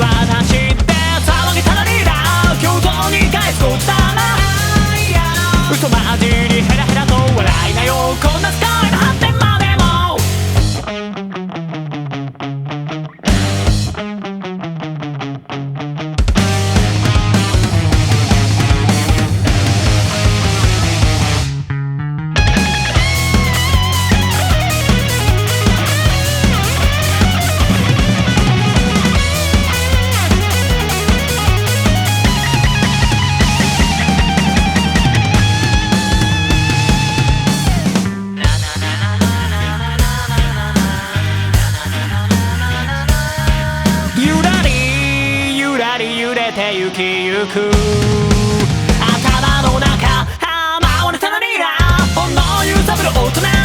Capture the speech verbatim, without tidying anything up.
私って騒げたらリーダー共同に返すことだな嘘混じりヘラヘラと笑いなよこんなスカイの発展までも揺れてゆきゆく頭の中浜をネタのリーダー本能揺さぶる大人